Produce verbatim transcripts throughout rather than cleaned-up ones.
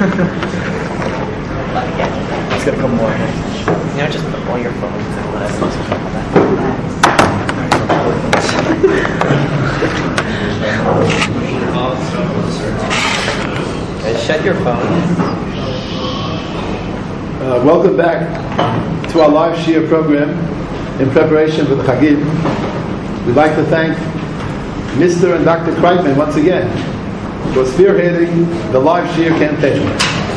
Let's get a couple more. You know, just put all your phones and let us know that. Okay, shut your phone. Uh, welcome back to our live Shia program in preparation for the Chagim. We'd like to thank Mister and Doctor Kreitman once again for spearheading the live Shia campaign.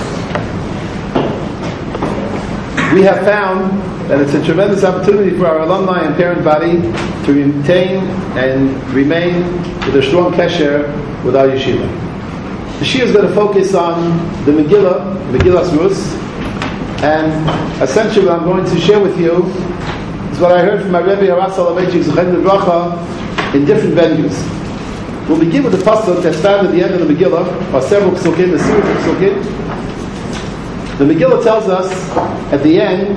We have found that it's a tremendous opportunity for our alumni and parent body to maintain and remain with a strong kesher with our yeshiva. The Shia is going to focus on the Megillah, Megillas Rus, and essentially what I'm going to share with you is what I heard from my Rebbe Harav Soloveitchik Zechem Livracha in different venues. We'll begin with the pasuk that's found at the end of the Megillah, or several psukim, a series of psukim. The Megillah tells us at the end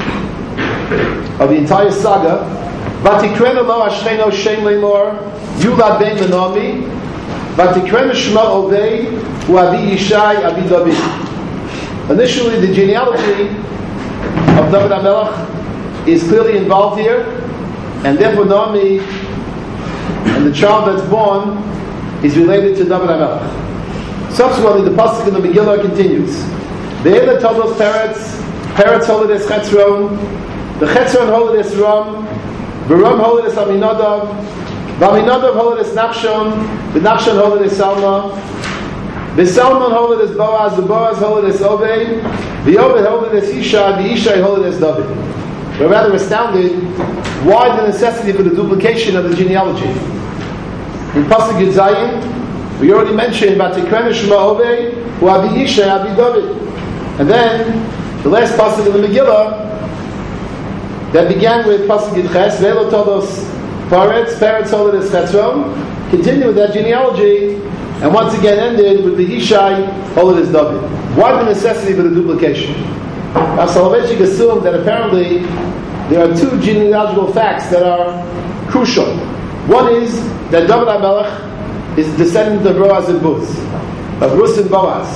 of the entire saga, "Vatikrena lo Ashcheno Shem Leimor Yulad Ben Menomi, Vatikrena Shema Ovei Hu Avi Yishai Avi David." Initially, the genealogy of David HaMelech is clearly involved here, and therefore Naomi and the child that's born is related to David HaMelech. Subsequently, the pasuk in the Megillah continues. Ve'ela todos Peretz, Peretz holides Chetzron, the Chetzron holides Ram, V'Ram holides Aminadav, V'Aminadav holides Nachshon, V'Nachshon holides Salma, V'Salmon holides Boaz, V'Boaz holides Oved, V'Oved holides Isha, V'Isha holides David. We're rather astounded why the necessity for the duplication of the genealogy. In Pasuk Yud Zayin, we already mentioned Vatikrena Shema Oved, Hu Avi Isha, Avi David. And then, the last pasuk in the Megillah, that began with pasuk Yud Ches, Ve'elo todos Paretz, Peretz holides Chetzron, continued with that genealogy, and once again ended with the Ishai holides David. Why the necessity for the duplication? Rav Soloveitchik assumed that apparently there are two genealogical facts that are crucial. One is that David HaMelech is descendant of Boaz and Buz, of Rus and Boaz,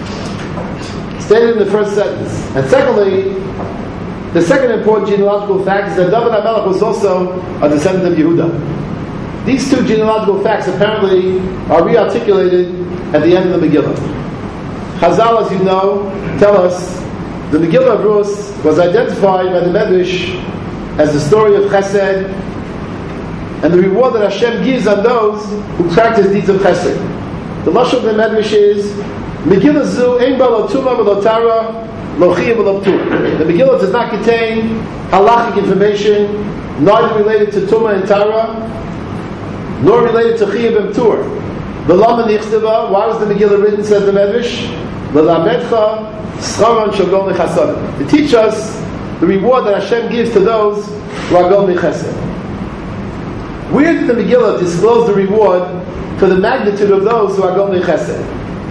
stated in the first sentence. And secondly, the second important genealogical fact is that David HaMelech was also a descendant of Yehuda. These two genealogical facts apparently are re-articulated at the end of the Megillah. Chazal, as you know, tell us the Megillah of Rus was identified by the Medrash as the story of Chesed and the reward that Hashem gives on those who practice deeds of Chesed. The lashon of the Medrash is Megillah zu ein ba lo tuma v'lo tara lo chiyuv v'lo ptur. The Megillah does not contain halachic information, neither related to Tuma and Tara, nor related to Chiyuv and Ptur. The Lama Nichsteva, why was the Megillah written, says the Medrash? L'lamedcha scharon shel gol nechasadim. To teach us the reward that Hashem gives to those who are gol nechesed. Where did the Megillah disclose the reward for the magnitude of those who are gol nechesed?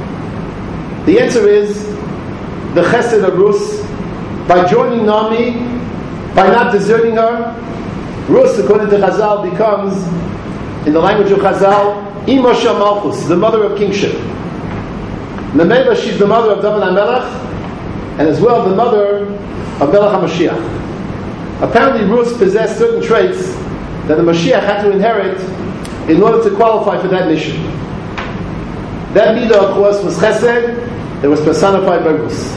The answer is the chesed of Rus, by joining Naomi, by not deserting her. Rus, according to Chazal, becomes, in the language of Chazal, Ima Shel Malchus, the mother of kingship. Memela, she's the mother of David HaMelech, and as well the mother of Melech HaMashiach. Apparently, Rus possessed certain traits that the Mashiach had to inherit in order to qualify for that mission. That midah, of course, was Chesed. It was personified by Rus.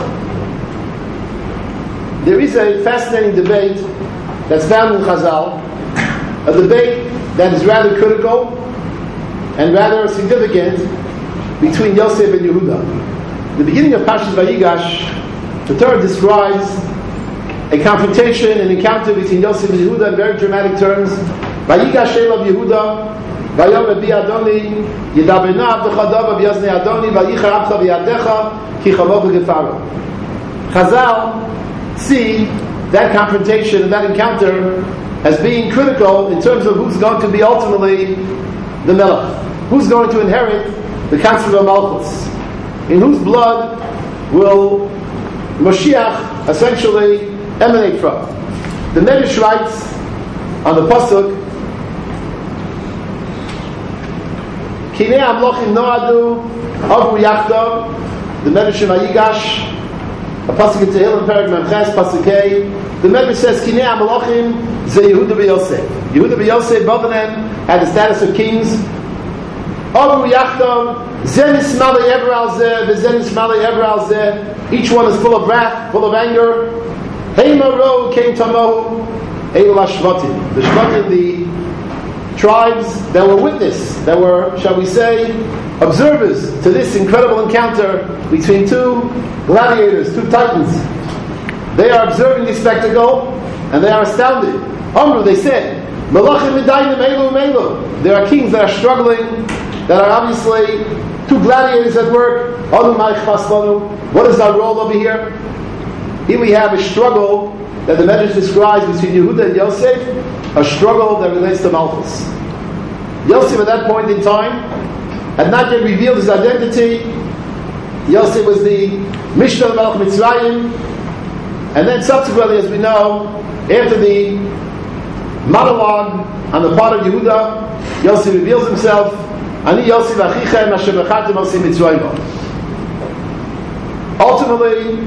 There is a fascinating debate that's found in Chazal, a debate that is rather critical and rather significant between Yosef and Yehuda. The beginning of Parshas Vayigash, the Torah describes a confrontation, an encounter between Yosef and Yehuda in very dramatic terms. Vayigash elav Yehuda, vayom ebi Adoni, yedaberna abdecha dava b'yaznei Adoni, vayicha abcha v'yadecha, ki chavoch v'gefaro. Chazal see that confrontation and that encounter as being critical in terms of who's going to be ultimately the Melech, who's going to inherit the concept of Malchus, in whose blood will Mashiach essentially emanate from. The Medrash writes on the pasuk, Kinei Amlochim Noadu Avu Yachdav. the Medrash in Vayigash, a pasuk in Tehillim, Perek Memches, pasuk Hey. The Medrash says, Kinei HaMelachim ze Yehuda v'Yosef. Yehuda v'Yosef, both of them had the status of kings. Amru Yachdav, ze nismalei ever al zeh, v'ze nismalei ever al zeh. Each one is full of wrath, full of anger. Heima ro came Tamohu, Eil HaShvatim. The Shvatim, the tribes that were witness, that were, shall we say, observers to this incredible encounter between two gladiators, two titans. They are observing this spectacle and they are astounded. Amru, they said, Melachim midayim elu melu. There are kings that are struggling, that are obviously two gladiators at work. What is our role over here? Here we have a struggle that the Medrash describes between Yehuda and Yosef, a struggle that relates to Malchus. Yosef at that point in time had not yet revealed his identity. Yosef was the Mishnah of Melech Mitzrayim, and then subsequently, as we know, after the monologue on the part of Yehuda, Yosef reveals himself, Ani Yosef Achichem Asher B'chartem Osim Mitzrayim. Ultimately,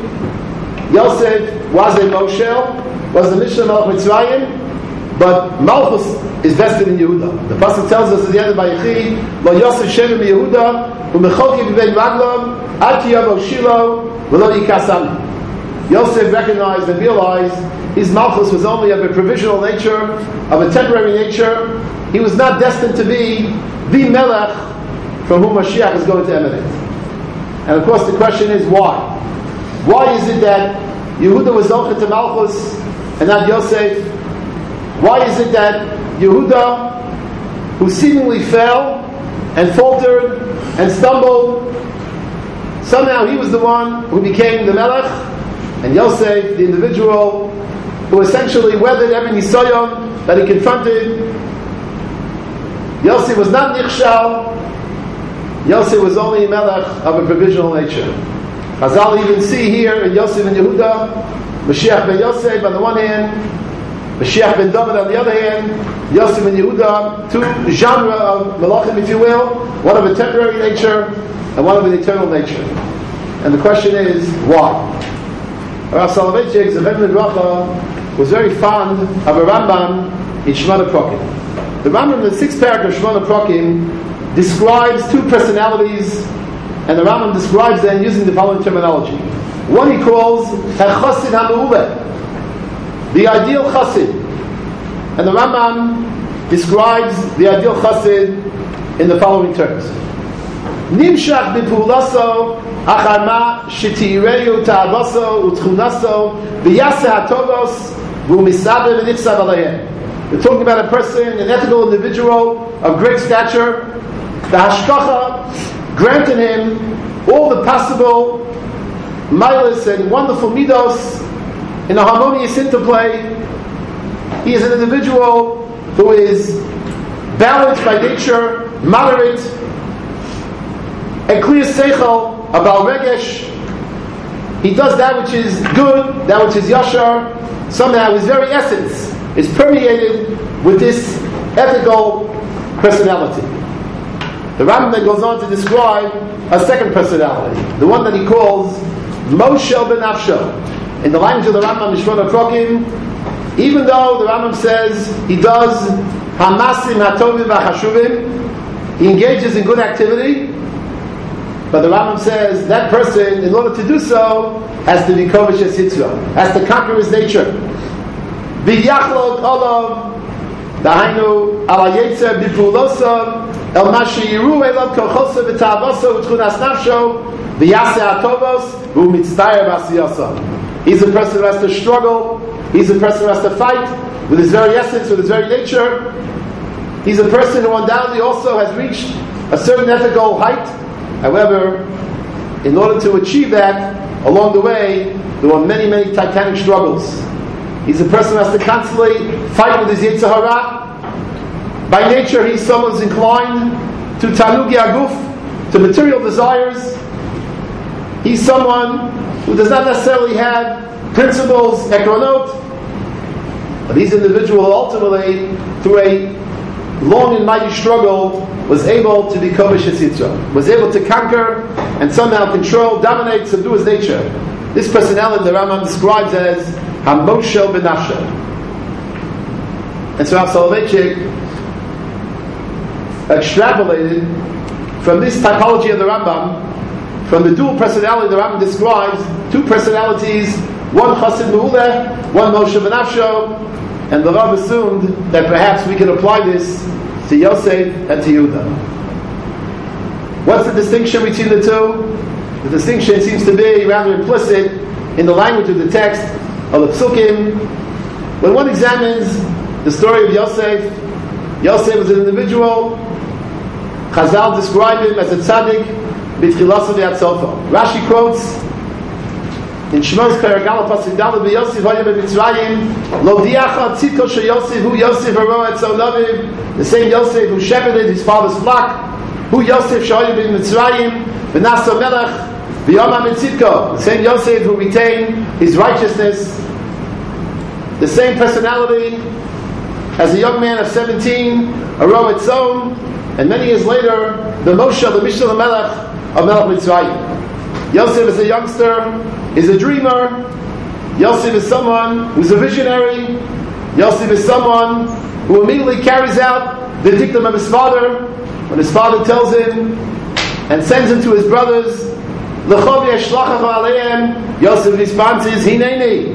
Yosef was a Moshel, was the Mishnah of Melech Mitzrayim, but Malchus is vested in Yehuda. The pasuk tells us at the end of Vayechi, Lo Yosef Shevim Yehuda, U'mechoki B'bein Raglav, Ad ki yavo Shilo, V'lo yikasami. Yosef recognized and realized his Malchus was only of a provisional nature, of a temporary nature. He was not destined to be the Melech from whom Mashiach is going to emanate. And of course the question is why? Why is it that Yehuda was Zocher to Malchus and not Yosef? Why is it that Yehuda, who seemingly fell and faltered and stumbled, somehow he was the one who became the Melech, and Yosef, the individual who essentially weathered every nisayon that he confronted? Yosef was not Nichshal. Yosef was only a Melech of a provisional nature. Chazal even see here in Yosef and Yehuda, Mashiach ben Yosef on the one hand, Mashiach ben David on the other hand, Yosef and Yehuda, two genre of Melachim, if you will, one of a temporary nature and one of an eternal nature. And the question is, why? Rav Soloveitchik, Zechem Libracha, was very fond of a Rambam in Shemona Prokim. The Rambam in the sixth paragraph of Shemona Prokim describes two personalities, and the Rambam describes them using the following terminology. One he calls Chosid HaMe'uleh, the ideal chassid. And the Rambam describes the ideal chassid in the following terms. Nimshach b'pu'ulaso achar ma shetireyu ta'avaso u'tchunaso v'yaseh hatovos v'u'misaber v'nichsav aleihem. We're talking about a person, an ethical individual of great stature. The hashkacha granted him all the possible milas and wonderful midos in a harmonious interplay. He is an individual who is balanced by nature, moderate, a clear seichel, a bal regesh. He does that which is good, that which is yashar. Somehow his very essence is permeated with this ethical personality. The Rambam then goes on to describe a second personality, the one that he calls Moshel Benafsho. In the language of the Rambam, Shemona Prokim, even though the Rambam says he does Hamasim Hatovim V'Chashuvim, he engages in good activity, but the Rambam says that person, in order to do so, has to be Kovish Es Yitzro, has to conquer his nature. V'yachlok olav, dahainu ala yetzer b'pulosav, el mashi yiru elav kochosav v'ta'avosav v'tchunas nafsho, v'yaseh atovos v'umitztayer v'asiyosav. He's a person who has to struggle. He's a person who has to fight with his very essence, with his very nature. He's a person who undoubtedly also has reached a certain ethical height. However, in order to achieve that, along the way, there were many, many titanic struggles. He's a person who has to constantly fight with his Yetzer Hara. By nature, he's someone who's inclined to Tanugi Aguf, to material desires. He's someone who does not necessarily have principles, ekronot, but he's an individual ultimately, through a long and mighty struggle, was able to become a Yitzra, was able to conquer and somehow control, dominate, subdue his nature. This personality the Rambam describes as Hamoshel Benafshe. And so Rav Soloveitchik extrapolated from this typology of the Rambam, from the dual personality the Rambam describes, two personalities, one Chassid Me'uleh, one Moshe Benafshe, and the Rav assumed that perhaps we could apply this to Yosef and to Yehuda. What's the distinction between the two? The distinction seems to be rather implicit in the language of the text of the Psukim. When one examines the story of Yosef, Yosef was an individual. Chazal described him as a tzaddik b'tchilasav v'atzofa. Rashi quotes in Shmos Peragala Pasuk Daled b'Yosef haya b'Mitzrayim lo diacha tzidko she Yosef hu Yosef haro etzol Naviv, the same Yosef who shepherded his father's flock, hu Yosef shehaya b'Mitzrayim v'nasa melech v'yoma mitzidko, the same Yosef who retained his righteousness, the same personality as a young man of seventeen, haro etzol, and many years later the Moshe, the Mishnah Melech of Melech Mitzrayim. Yosef is a youngster, is a dreamer. Yosef is someone who's a visionary. Yosef is someone who immediately carries out the dictum of his father when his father tells him and sends him to his brothers. L'chov yeshlachach aleim. Yosef's response is Hineni.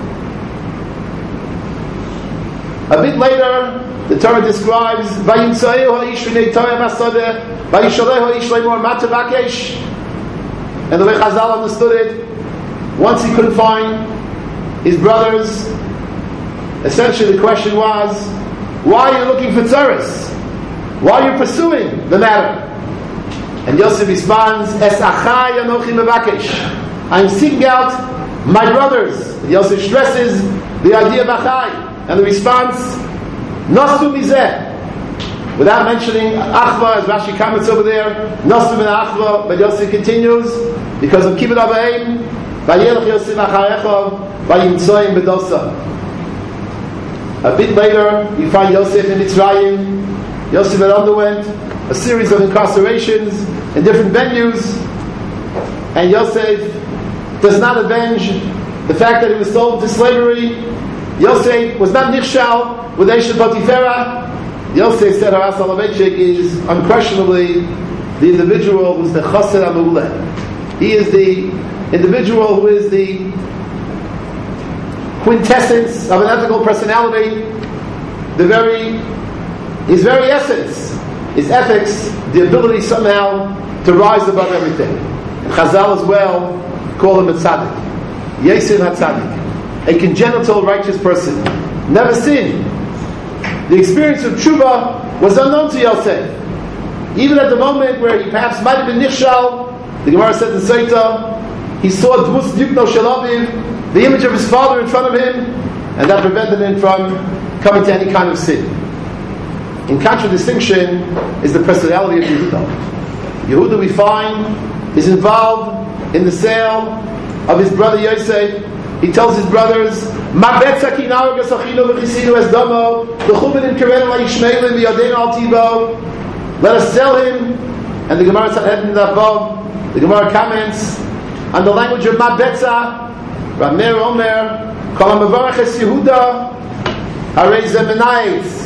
A bit later, the Torah describes Vayimtzaeu ha'ish v'nei Torah masodeh Vayishaleh ha'ish leimor matavakesh. And the way Chazal understood it, once he couldn't find his brothers, essentially the question was, why are you looking for tzaras? Why are you pursuing the matter? And Yosef responds, Es achai anochi mevakesh. I'm seeking out my brothers. And Yosef stresses the idea of achai. And the response, Nasu mizeh. Without mentioning achva, as Rashi comments over there, Nasu min achva, but Yosef continues, because of Kibbut Abayim, Vayelech Yosef acharecha, Vayimtzoim bedosa. A bit later, you find Yosef in Mitzrayim. Yosef had underwent a series of incarcerations in different venues, and Yosef does not avenge the fact that he was sold to slavery. Yosef was not nichshal with Eshet Potiphera. Yosef, said Harav Soloveitchik, is unquestionably the individual who is the Chassid HaMe'uleh. He is the individual who is the quintessence of an ethical personality, the very, his very essence, his ethics, the ability somehow to rise above everything. And Chazal as well call him a tzaddik, Yosef HaTzaddik, a congenital righteous person, never sinned. The experience of tshuva was unknown to Yosef. Even at the moment where he perhaps might have been nichshal, the Gemara said in Seita, he saw Dmus Yukno Shalaviv, the image of his father in front of him, and that prevented him from coming to any kind of sin. In contradistinction is the personality of Yehuda. Yehuda, we find, is involved in the sale of his brother Yosef. He tells his brothers, let us sell him. And the Gemara said above, the Gemara comments on the language of Mabetza, Ramer Omer, Kol HaMevarech Es Yehuda, Harei Ze Menayis.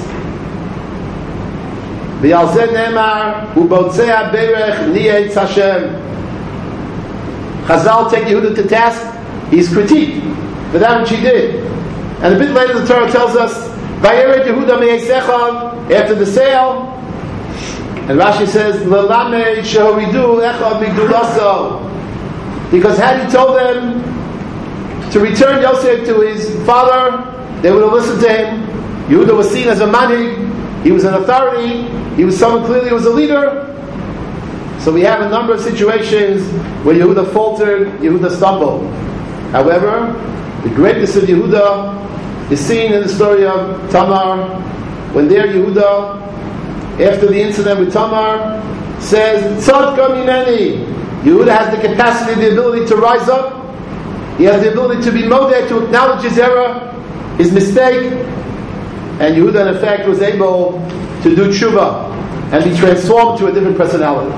V'al Ze Ne'emar, U'botzea Berech Ni'etz Hashem. Chazal take Yehuda to task. He's critiqued for that which he did. And a bit later the Torah tells us, Vayered Yehuda Me'esechad, after the sale, and Rashi says, L'lamed shehoridu echad migdulaso. Because had he told them to return Yosef to his father, they would have listened to him. Yehuda was seen as a manig, he was an authority, he was someone clearly who was a leader. So we have a number of situations where Yehuda faltered, Yehuda stumbled. However, the greatness of Yehuda is seen in the story of Tamar, when there Yehuda, after the incident with Tamar, says, Tzadka mimeni. Yehuda has the capacity, the ability to rise up. He has the ability to be modeh, to acknowledge his error, his mistake, and Yehuda in effect was able to do tshuva and be transformed to a different personality.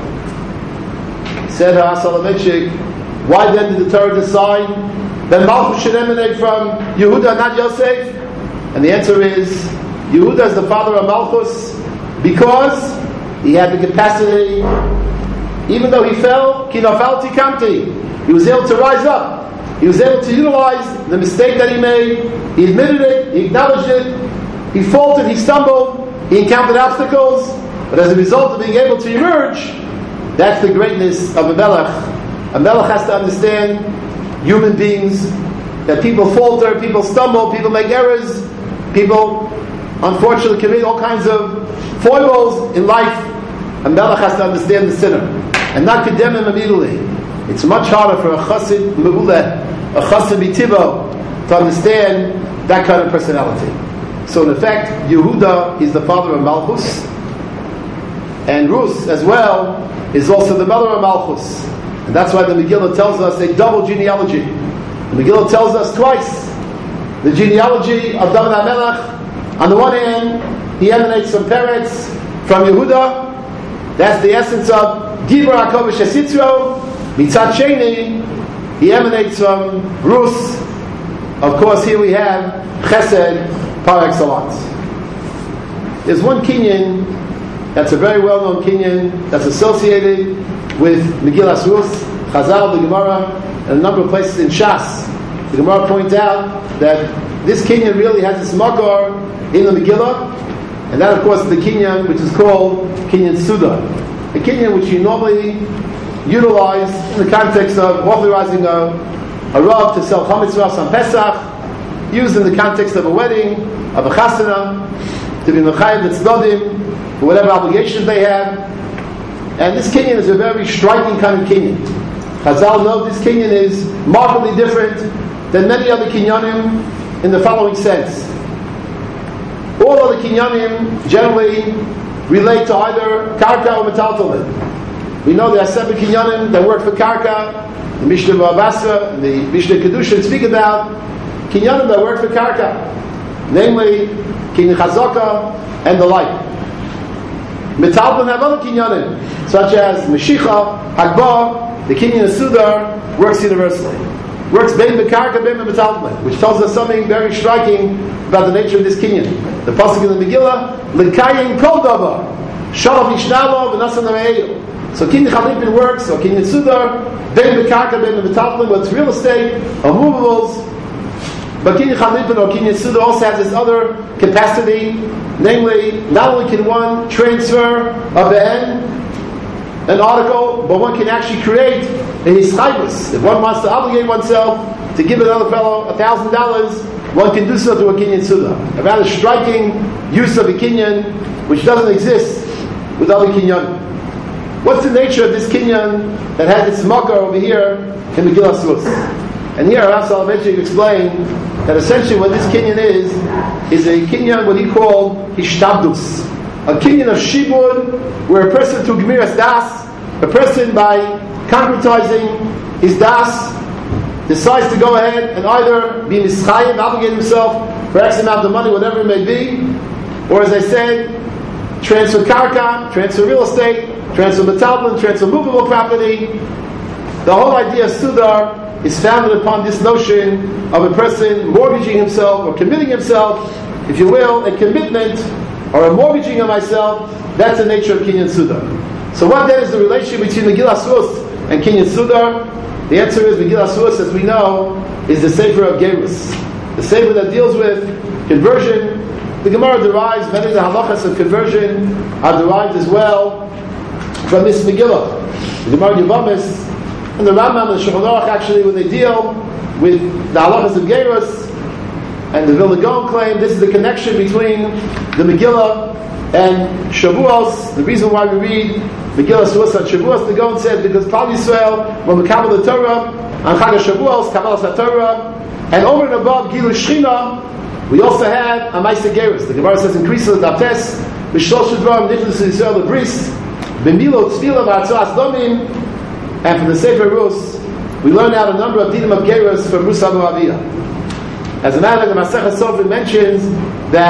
Said Har Soloveitchik, why then did the Torah decide that Malchus should emanate from Yehuda, not Yosef? And the answer is, Yehuda is the father of Malchus because he had the capacity, even though he fell, ki nafal tikamti, he was able to rise up. He was able to utilize the mistake that he made. He admitted it, he acknowledged it, he faltered, he stumbled, he encountered obstacles, but as a result of being able to emerge, that's the greatness of a melech. A melech has to understand human beings, that people falter, people stumble, people make errors, people unfortunately commit all kinds of foibles in life. A melech has to understand the sinner and not condemn him immediately. It's much harder for a chassid me'uleh, a chassid mitivo, to understand that kind of personality. So in effect, Yehuda is the father of Malchus, and Rus as well is also the mother of Malchus. And that's why the Megillah tells us a double genealogy. The Megillah tells us twice the genealogy of David HaMelech. On the one hand, he emanates from Peretz, from Yehuda. That's the essence of Gibor HaKodesh Yisitro. Mitzat Sheni, he emanates from Rus. Of course, here we have Chesed par excellence. There's one Kinyan that's a very well-known Kinyan that's associated with Megillas Rus, Chazal, the Gemara, and a number of places in Shas. The Gemara points out that this Kinyan really has its makor in the Megillah, and that, of course, is the Kinyan which is called Kinyan Suda. A Kinyan which you normally utilize in the context of authorizing a, a Rav to sell Chametz Ras on Pesach, used in the context of a wedding, of a chasana, to be Mechayim Tznodim, for whatever obligations they have. And this Kinyan is a very striking kind of Kinyan. Chazal know this Kinyan is markedly different than many other Kinyanim in the following sense. All other Kinyanim generally relate to either Karka or Metaltalin. We know there are seven Kinyanim that work for Karka. The Mishnah Bavasa and the Mishnah Kedushin speak about Kinyanim that work for Karka, namely Kinyan Chazaka and the like. Metaltalin have other Kinyanim, such as Meshicha, Hagbah, the Kinyan Sudar works universally. Works Bein Bekarka, Bein Metaltalin, which tells us something very striking about the nature of this Kinyan. The pasuk in the Megillah, L'kayim Kol Davar, Shalav Yishnalo V'Nasan Nameyu. So Kinyan Chalipin works, so Kinyan Sudar, Bein Bekarka, Bein Metaltalin, what's real estate, or movables. But Kinyan Chalipin or Kinyan Sudar also has this other capacity, namely, not only can one transfer a ben, an article, but one can actually create a hischayvus. If one wants to obligate oneself to give another fellow a thousand dollars, one can do so through a Kinyan Suda. A rather striking use of a Kinyan, which doesn't exist with other Kinyan. What's the nature of this Kinyan that has its makar over here in Megillas Rus? And here Rav Soloveitchik explained that essentially what this Kinyan is, is a Kinyan what he called Hishtabdus. A Kinyan of Shibud, where a person through Gemiras Das, a person by concretizing his Das, decides to go ahead and either be Mischayim, obligate himself for X amount of money, whatever it may be, or as I said, transfer Karka, transfer real estate, transfer Metaltalin, transfer movable property. The whole idea of Sudar is founded upon this notion of a person mortgaging himself or committing himself, if you will, a commitment or a mortgaging of myself. That's the nature of Kinyan Sudar. So what then is the relationship between Megillas Rus and Kinyan Sudar? The answer is Megillas Rus, as we know, is the Sefer of Gerus, the Sefer that deals with conversion. The Gemara derives, many of the halachas of conversion are derived as well from this Megillah. The Gemara Yevamos and the Rambam and the Shulchan Aruch, actually, when they deal with the halachas of Gerus and the Vilna Gaon claim, this is the connection between the Megillah and Shavuos. The reason why we read Megillah Rus on Shavuos, the Gaon said, because Klal Yisrael, when we kabbalah the Torah, on Chag Shavuos, Kabbalah Torah, and over and above Gilu Shechina, we also have a Ma'aseh Gerus. The Gemara says, increase the Daptes, B'shlosh Shudram, Nichnas Yisrael the Bris, B'milo Tzvila V'Atzoas Domim. And from the Sefer Rus, we learn out a number of dinim of Gerus from Rus Abu Aviyah. As a matter of fact, the Masechah Sofrim mentions that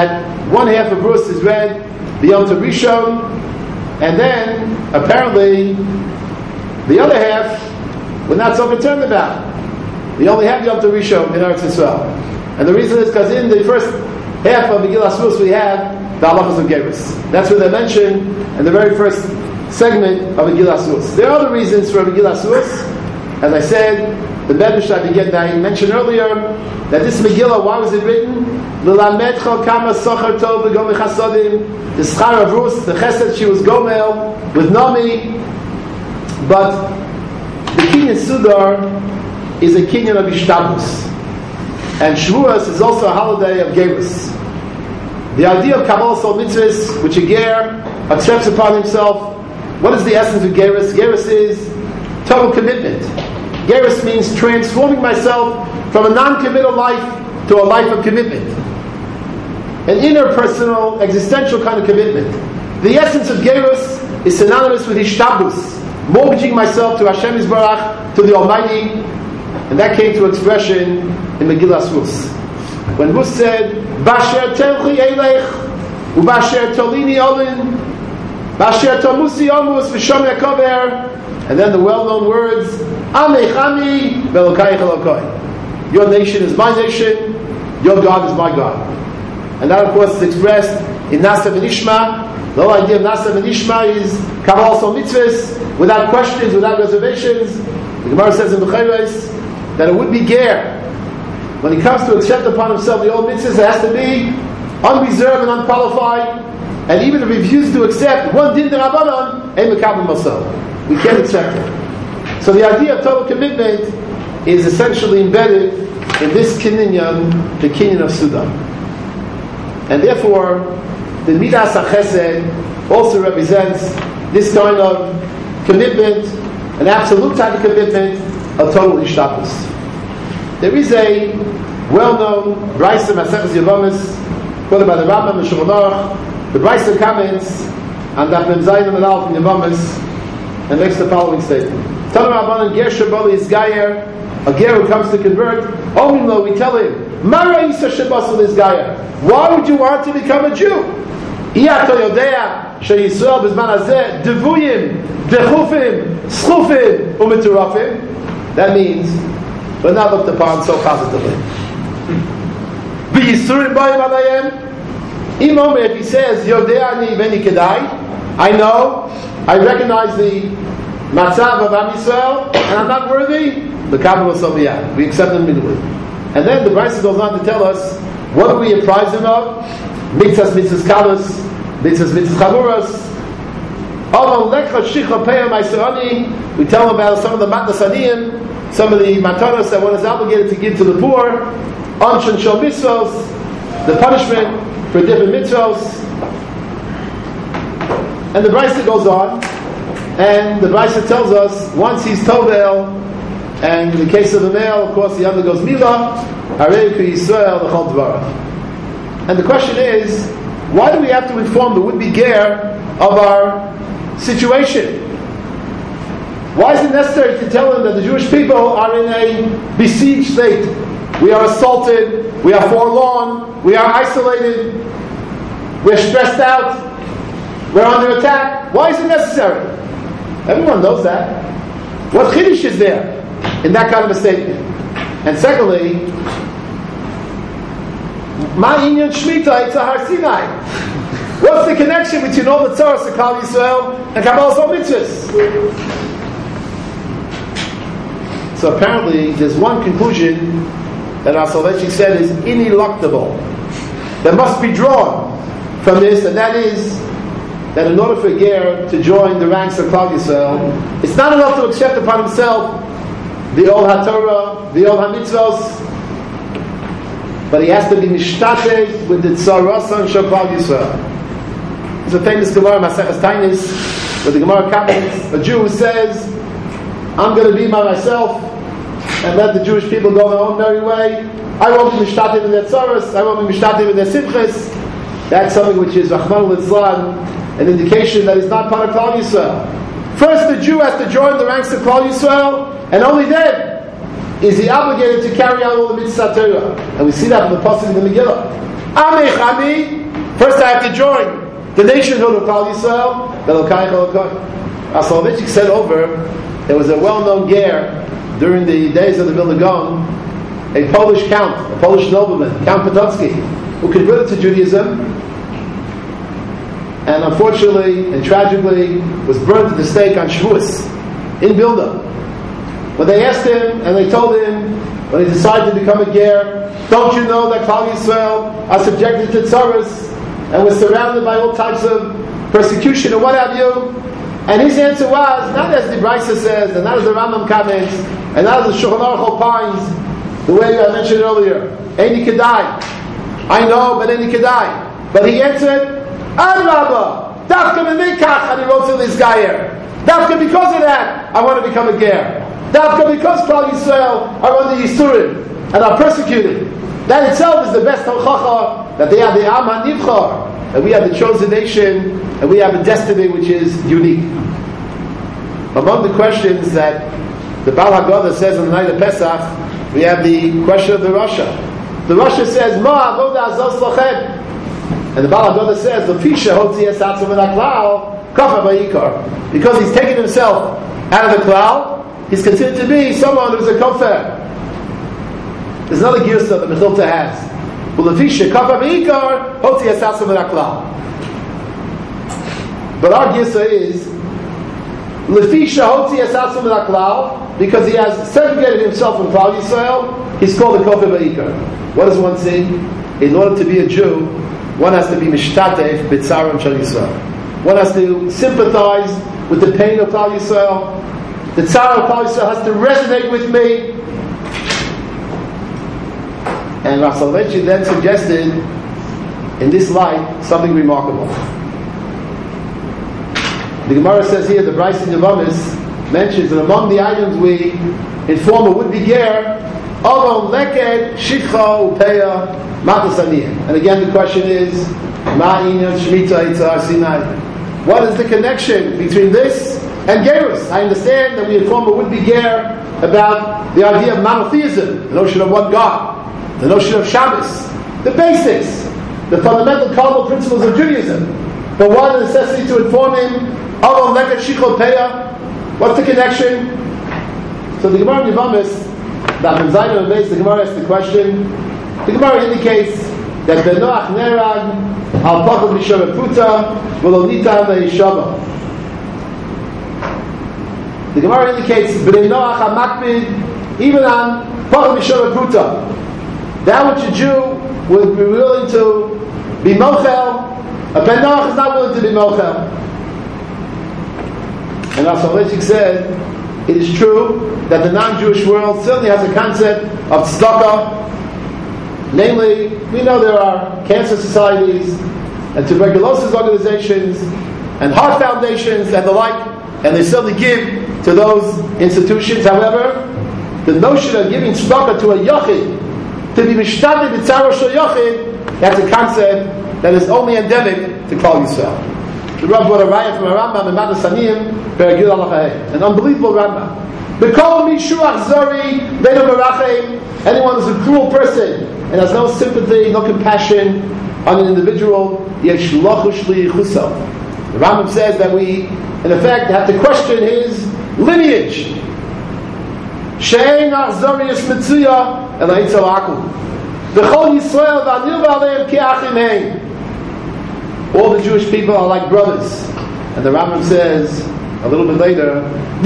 one half of Rus is read B'Yom Tov Rishon, and then apparently the other half we're not so concerned about. We only have Yom Tov Rishon in Eretz Yisrael, and the reason is because in the first half of Megillas Rus we have the halachas of Gerus. That's what they mentioned in the very first segment of Megillas Rus. There are other reasons for Megillas Rus. As I said, the Medrash I began that I mentioned earlier, that this Megillah, why was it written? L'lamedcha kama socher tov v'gom v'chasodim, the schar of Rus, the chesed she was gomel with Nami, but the Kinyan Sudar is a Kinyan of Ishtabus, and Shavuos is also a holiday of Gerus. The idea of Kabbalah Sol Mitzvahs, which a Ger accepts upon himself, what is the essence of Gerus? Gerus is total commitment. Gerus means transforming myself from a non-committal life to a life of commitment. An interpersonal, existential kind of commitment. The essence of Gerus is synonymous with Ishtabus, mortgaging myself to Hashem Yisbarach, to the Almighty, and that came to expression in Megillas Rus. When Rus said, Basher telchi elech, ubasher tolini olin, basher tomusi omus v'shom yakover, and then the well-known words, Amech ami ve'elokayich elokai. Your nation is my nation, your God is my God. And that, of course, is expressed in Nasa v'nishma. The whole idea of Nasa v'nishma is Kabbalah Sol Mitzvahs, without questions, without reservations. The Gemara says in B'chayres that it would be ger. When he comes to accept upon himself the old mitzvahs, it has to be unreserved and unqualified. And even if he refuses to accept one din d'Rabbanan, ein mekabel masel. We can't accept it. So the idea of total commitment is essentially embedded in this kinyan, the kinyan of Suda. And therefore, the Midas HaChesed also represents this kind of commitment, an absolute type of commitment, of total Ishtabus. There is a well-known Brisa Maseches Yevamis, quoted by the Rambam and Shulchan Aruch. The Brisa comments on Daf Mem Zayin and Aleph in Yevamis and makes the following statement: Tanu Rabbanan Ger Shabali is Gayer, a ger who comes to convert. Omimlo, we tell him, Mara Yisa Shabasul is Gayer. Why would you want to become a Jew? Iyato Yodea Sheyisrael B'zman Hazeh Devuyim Dechufim Schufim Umeturafim. That means we're not looked upon so positively. B'yisurim b'ayim adayim. Imom, if he says Yodeani v'eni kedai, I know, I recognize the matzav of Am Yisrael, and I'm not worthy. The Kabbalah will be out. We accept them immediately. And then the Brisa goes on to tell us what do we apprise him of? Mitzvahs, mitzvahs kalos, mitzvahs, mitzvahs chamuras. We tell him about some of the matnas aniyim, some of the matanos that one is obligated to give to the poor, anshan shel mitzvos, the punishment for different mitzvos. And the Brisa goes on, and the Brisa tells us once he's tovel, and in the case of the male, of course, he undergoes milah, harei ki Yisrael l'chol dvarav. And the question is, why do we have to inform the would-be ger of our situation? Why is it necessary to tell them that the Jewish people are in a besieged state? We are assaulted, we are forlorn, we are isolated, we're stressed out, we're under attack. Why is it necessary? Everyone knows that. What chiddush is there in that kind of a statement? And secondly, Ma inyan shmita it's a Har Sinai. What's the connection between all the tzaras of Klal Yisrael and Kabbalah Sol Mitzvahs? So apparently, there's one conclusion that our Soloveitchik said is ineluctable, that must be drawn from this, and that is that in order for a ger to join the ranks of Klal Yisrael, it's not enough to accept upon himself the Ol HaTorah, the Ol HaMitzvos, but he has to be mishtateh with the tzaras of Klal Yisrael. There's a famous Gemara, Maseches Tainis, where the Gemara comments, a Jew who says, I'm going to be by myself and let the Jewish people go their own merry way. I won't be mishtateh with their tzaras, I won't be mishtateh with their simchas. That's something which is Rachmana litzlan, an indication that he's not part of Klal Yisrael. First, the Jew has to join the ranks of Klal Yisrael, and only then is he obligated to carry out all the mitzvah Torah. And we see that from the pasuk in the Megillah. Amech Ami. First I have to join the nationhood of Klal Yisrael. The Elokayich Elokay. As Soloveitchik said over, there was a well-known ger during the days of the Vilna Gaon, a Polish count, a Polish nobleman, Count Potocki, who converted to Judaism, and unfortunately and tragically was burned at the stake on Shavuos in Vilna. When they asked him and they told him, when he decided to become a ger, don't you know that Klal Yisrael are subjected to tzaras and was surrounded by all types of persecution and what have you? And his answer was, not as the Brisa says, and not as the Rambam comments, and not as the Shulchan Aruch opines, the way I mentioned earlier, Eini Kedai. I know, but Eini Kedai. But he answered, Adrabah, Dafka Memekach, and he wrote to this guy here. Dafka, because of that, I want to become a ger. Dafka, because Klal Yisrael are under Yisurim and are persecuted. That itself is the best Hochacha, that they are the Am HaNivchar, and we have the chosen nation, and we have a destiny which is unique. Among the questions that the Baal HaGodah says on the night of Pesach, we have the question of the Rasha. The Rasha says, Ma avoda azos lachem. And the Baal HaGodah says, L'fisha hotzi esatzum and aklal, kafa ba'ikar. Because he's taken himself out of the klal, he's considered to be someone who's a kofar. There's another girsa that Mechilta has. L'fisha kafa ba'ikar, hotzi esatzum and aklal. But our girsa is, L'fisha hotzi esatzum and aklal, because he has segregated himself from Klal Yisrael, he's called a kofar ba'ikar. What does one see? In order to be a Jew, one has to be mishtatef b'tzarim shel Yisrael. One has to sympathize with the pain of Klal Yisrael. The tzar of Klal Yisrael has to resonate with me. And Rav Soloveitchik then suggested, in this light, something remarkable. The Gemara says here, the Bryce in Yavamis mentions that among the items we inform a would-be ger, Avon leked shikha upeya matasaniya. And again, the question is, ma'inyan shmita itzar sinai. What is the connection between this and gerus? I understand that we inform a would-be ger about the idea of monotheism, the notion of one God, the notion of Shabbos, the basics, the fundamental cardinal principles of Judaism. But why the necessity to inform him, Avon leked shikha upeya? What's the connection? So the Gemara in Yavamis, that when Zayin obeys, the Gemara asks the question. The Gemara indicates that Benoach nerag al pachad mishara puta v'lo leishava. The Gemara indicates Benoach hamakpid even on pachad mishara puta. That which a Jew would be willing to be mochel, a Benoach is not willing to be mochel. And Rav Soloveitchik said, it is true that the non-Jewish world certainly has a concept of tzedakah. Namely, we know there are cancer societies and tuberculosis organizations and heart foundations and the like, and they certainly give to those institutions. However, the notion of giving tzedakah to a yachid, to be mishtadeh b'tzara shel yachid, that's a concept that is only endemic to Klal Yisrael. The Rav brought a raya from a Rambam in Matas Saniyim, Peragil Alachaheh, an unbelievable Rambam. B'kol mishu achzari beinu merachim, anyone who's a cruel person and has no sympathy, no compassion on an individual, yesh lochu shlichuso. The Rambam says that we, in effect, have to question his lineage. She'ein achzari es mitzuya el ha'itzel akum. B'chol Yisrael v'anil v'aleim ki achim hein. All the Jewish people are like brothers. And the Rambam says, a little bit later,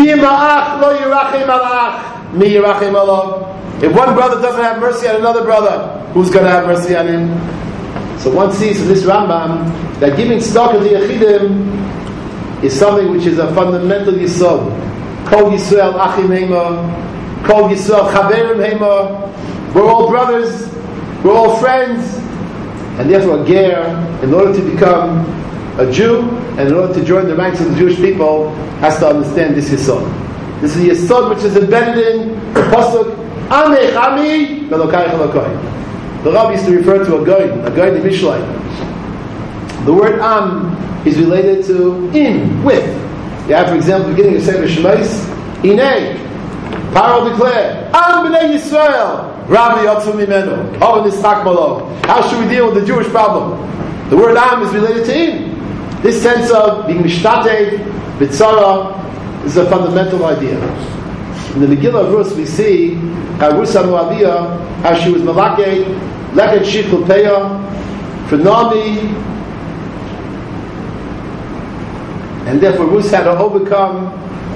if one brother doesn't have mercy on another brother, who's going to have mercy on him? So one sees in this Rambam that giving tzedakah to Yechidim is something which is a fundamental yisod. Kol Yisrael achim heima, Kol Yisrael chaverim heima. We're all brothers, we're all friends. And therefore a ger, in order to become a Jew, and in order to join the ranks of the Jewish people, has to understand this yesod. This is a yesod which is embedded in the pasuk, Amech Ami, Velokayich Elokai. The Rabbi used to refer to a goy, a goy in Mishlei. The word Am is related to in, with. You have, for example, beginning of Sefer Shemais, Inei, Paro declared, Am b'nei Yisrael, Rabbi Yotzu Mimenu. Oh, this Malo. How should we deal with the Jewish problem? The word Am is related to Im. This sense of being Mishtatei, Bitzara, is a fundamental idea. In the Megillah of Rus, we see how Rus HaMoaviyah, how she was Malake, Leket Shichul Peah, for Naomi, and therefore Rus had to overcome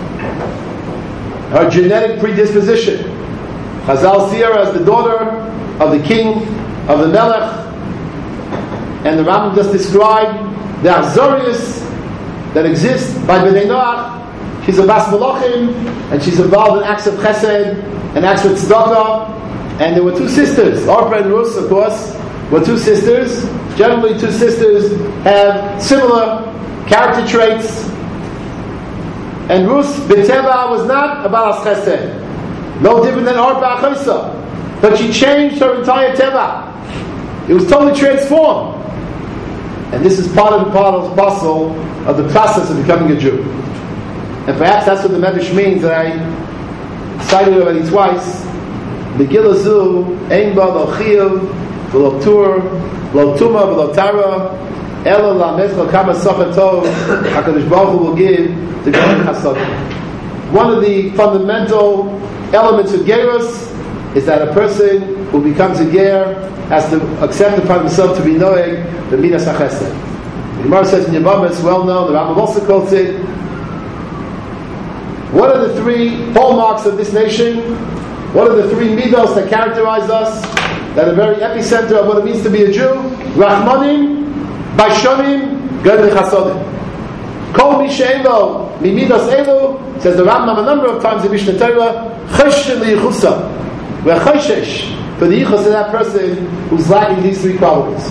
her genetic predisposition. Chazal see her as the daughter of the king, of the Melech, and the Rambam just described the Achzorius that exists by Bnei Noach. She's a Bas Malachim, and she's involved in acts of Chesed and acts of Tzedakah. And there were two sisters, Orpah and Rus, of course, were two sisters. Generally, two sisters have similar character traits. And Rus B'Teva was not a Balas Chesed, no different than Orpah Achosa, but she changed her entire Teva. It was totally transformed. And this is part of the part of the parcel of the process of becoming a Jew. And perhaps that's what the Medrash means that I cited already twice. Megillah Zu, Ein Ba Lo Chiyuv, V'Lo Tur, Lo Tuma, V'Lo Tara, Ela Lamed Lo Kama Socha Tov, HaKadosh Baruch Hu will give to Gevurah Chasadim. One of the fundamental elements of Gerus is that a person who becomes a Ger has to accept upon himself to be Noeg, the Midas HaChesed. The Gemara says in Yevamah, it's well known, the Rambam also quotes it. What are the three hallmarks of this nation? What are the three midos that characterize us, that are very epicenter of what it means to be a Jew? Rachmanim, Baishonim, Gevurah Chasadim. Kol mi she'elo, mi midos elu, says the Rambam a number of times in Mishnah Torah, Choshesh liyichusa. We're choshesh for the yichus of that person who's lacking these three qualities.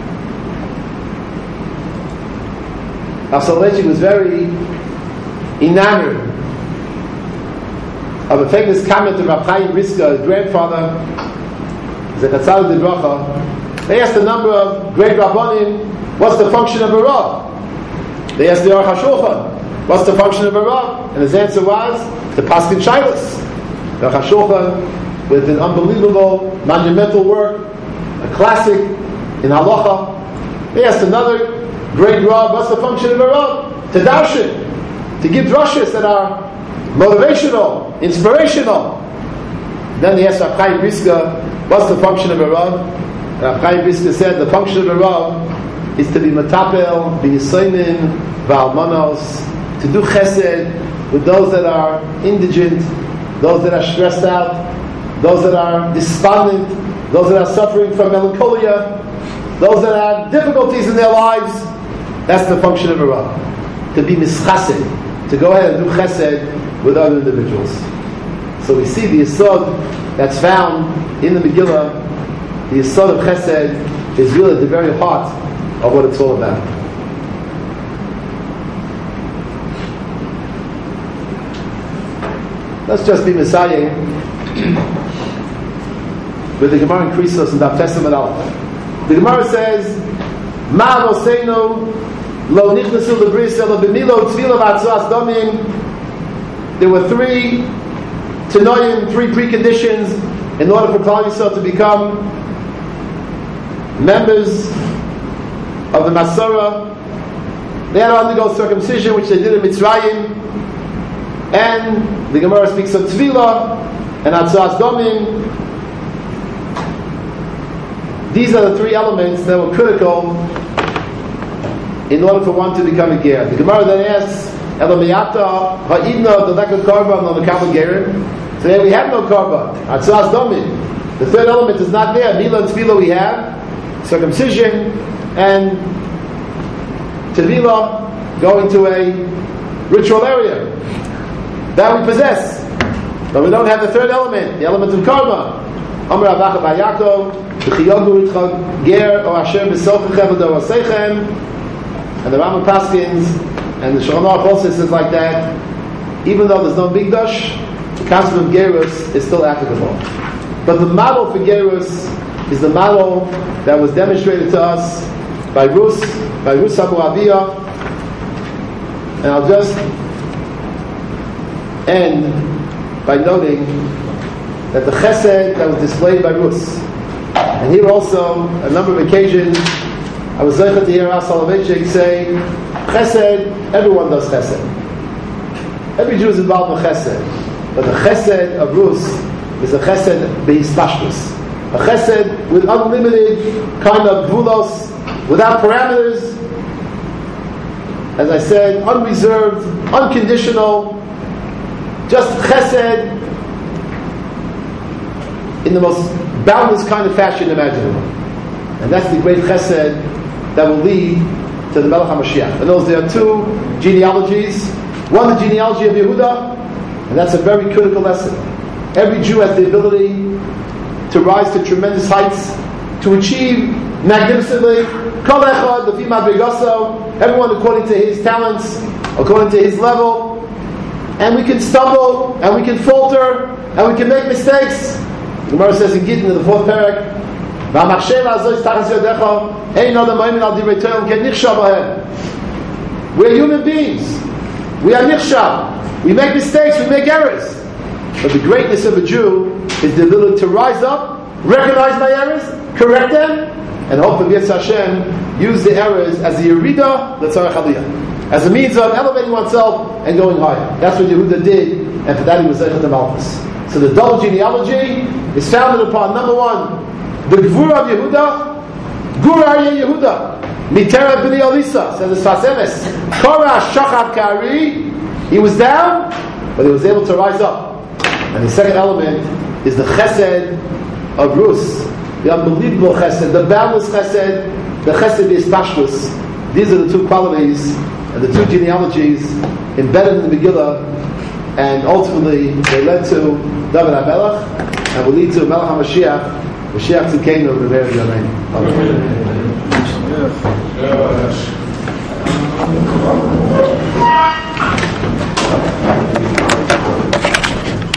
Soloveitchik was very enamored of a famous comment of Rav Chaim Brisker, his grandfather, Zechatzal de Bracha. They asked a number of great Rabbanim, what's the function of a Rav? They asked the Aruch HaShulchan, what's the function of a Rav? And his answer was, the Paskin Shailos. The Aruch HaShulchan, with an unbelievable, monumental work, a classic in Halacha. They asked another great Rav, what's the function of a Rav? To darshan, to give drushes that are motivational, inspirational. Then they asked Rav Chaim Brisker, what's the function of a Rav? Rav Chaim Brisker said, the function of a Rav is to be matapel, be yisoimin, v'almanos, to do chesed with those that are indigent, those that are stressed out, those that are despondent, those that are suffering from melancholia, those that have difficulties in their lives. That's the function of a Rav. To be mischased, to go ahead and do chesed with other individuals. So we see the yesod that's found in the Megillah, the yesod of chesed is really at the very heart of what it's all about. Let's just be Messiah with the Gemara in Krisos and Daf Testament Aleph. The Gemara says, Ma Voseinu Lo Nichnasu Lebris Elo B'Milo Tzvila V'Atzuas Domim. There were three Tanoim, three preconditions in order for Klal Yisrael to become members of the Masorah. They had to undergo circumcision, which they did in Mitzrayim, and the Gemara speaks of Tvila and Atzuas Domim. These are the three elements that were critical in order for one to become a Ger. The Gemara then asks, Elamiyata ha'idna the lekut korban on the Kabbalah Gerim. Today we have no korban. Atzuas Domim. The third element is not there. Mila and Tvila we have. Circumcision and Tvila, going to a ritual area. That we possess. But we don't have the third element, the element of karma. Amar Avacha Bayakov, V'chiyogu Itcha Ger or Asher B'Sochachem V'Dorosechem. And the Rambam Paskins and the Shulchan Aruch also says like that. Even though there's no Mikdash, the concept of Gerus is still applicable. But the model for Gerus is the model that was demonstrated to us by Rus, by Rus HaMoaviyah. And I'll just end by noting that the chesed that was displayed by Rus. And here also, a number of occasions, I was zeicher to hear Rav Soloveitchik say, chesed, everyone does chesed. Every Jew is involved in chesed. But the chesed of Rus is a chesed behispashtus. A chesed with unlimited kind of gulos, without parameters, as I said, unreserved, unconditional, just chesed in the most boundless kind of fashion imaginable. And that's the great chesed that will lead to the Melech HaMashiach. And those, there are two genealogies. One, the genealogy of Yehuda, and that's a very critical lesson. Every Jew has the ability to rise to tremendous heights, to achieve magnificently. Kol echad lefi madrigaso, everyone according to his talents, according to his level. And we can stumble, and we can falter, and we can make mistakes. The Gemara says in Gittin, in the fourth parak, we are human beings. We are nichshab. We make mistakes, we make errors. But the greatness of a Jew is the ability to rise up, recognize my errors, correct them, and hopefully, Yetz Hashem, use the errors as the yerida, the tzarech aliyah, as a means of elevating oneself and going higher. That's what Yehuda did, and for that he was zeichet to Malchus. So the double genealogy is founded upon, number one, the Gvura of Yehuda, Gur Aryeh Yehuda, Mitera B'nai Elisa, says the Sfas Emes, Korah Shachab Kari, he was down, but he was able to rise up. And the second element is the chesed of Rus, the unbelievable chesed, the boundless chesed, the chesed is pashtus. These are the two qualities and the two genealogies embedded in the Megillah, and ultimately they led to David HaMelech and will lead to Melech HaMashiach, Mashiach Tzidkeinu of the Rebbe Yamein.